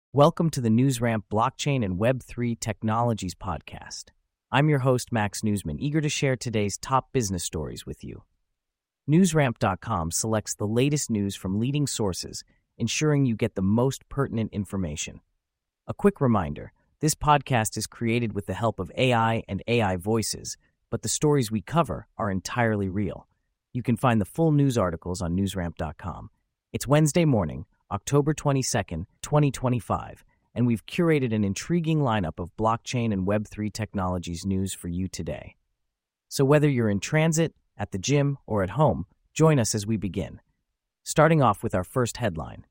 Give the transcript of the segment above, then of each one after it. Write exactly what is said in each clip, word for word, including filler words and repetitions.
Welcome to the NewsRamp Blockchain and Web three Technologies podcast. I'm your host, Max Newsman, eager to share today's top business stories with you. NewsRamp dot com selects the latest news from leading sources, ensuring you get the most pertinent information. A quick reminder, this podcast is created with the help of A I and A I voices, but the stories we cover are entirely real. You can find the full news articles on NewsRamp dot com. It's Wednesday morning, October twenty-second, twenty twenty-five, and we've curated an intriguing lineup of blockchain and Web three technologies news for you today. So whether you're in transit, at the gym, or at home, join us as we begin. Starting off with our first headline.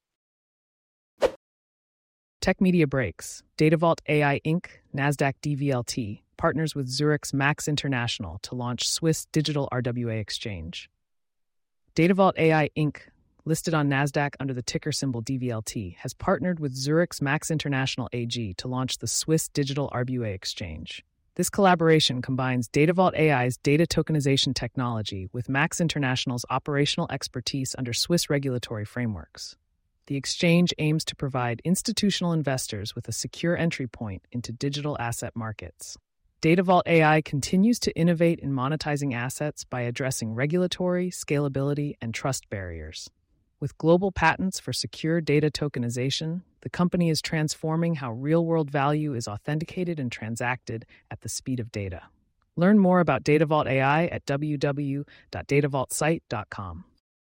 Tech Media breaks. DataVault A I Incorporated, NASDAQ D V L T, partners with Zurich's Max International to launch Swiss digital R W A exchange. DataVault A I Incorporated, listed on NASDAQ under the ticker symbol D V L T, has partnered with Zurich's Max International A G to launch the Swiss digital R W A exchange. This collaboration combines DataVault A I's data tokenization technology with Max International's operational expertise under Swiss regulatory frameworks. The exchange aims to provide institutional investors with a secure entry point into digital asset markets. DataVault A I continues to innovate in monetizing assets by addressing regulatory, scalability, and trust barriers. With global patents for secure data tokenization, the company is transforming how real-world value is authenticated and transacted at the speed of data. Learn more about DataVault A I at w w w dot data vault site dot com.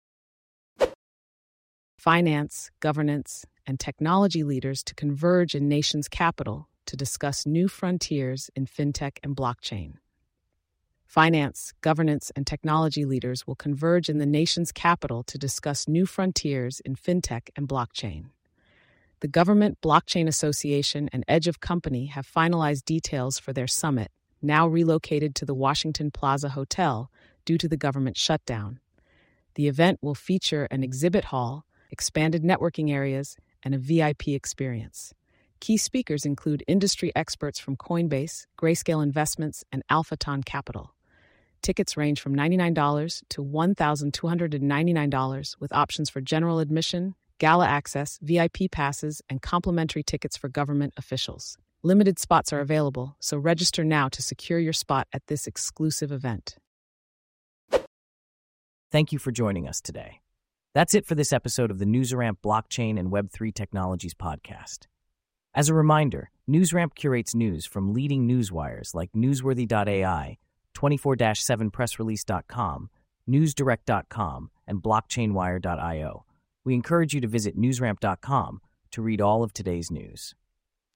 Finance, governance, and technology leaders to converge in nation's capital to discuss new frontiers in fintech and blockchain. Finance, governance, and technology leaders will converge in the nation's capital to discuss new frontiers in fintech and blockchain. The Government Blockchain Association and Edge of Company have finalized details for their summit, now relocated to the Washington Plaza Hotel due to the government shutdown. The event will feature an exhibit hall, expanded networking areas, and a V I P experience. Key speakers include industry experts from Coinbase, Grayscale Investments, and AlphaTon Capital. Tickets range from ninety-nine dollars to one thousand two hundred ninety-nine dollars, with options for general admission, gala access, V I P passes, and complimentary tickets for government officials. Limited spots are available, so register now to secure your spot at this exclusive event. Thank you for joining us today. That's it for this episode of the NewsRamp Blockchain and Web three Technologies podcast. As a reminder, NewsRamp curates news from leading newswires like newsworthy dot A I, twenty-four seven press release dot com, newsdirect dot com, and blockchain wire dot io. We encourage you to visit newsramp dot com to read all of today's news.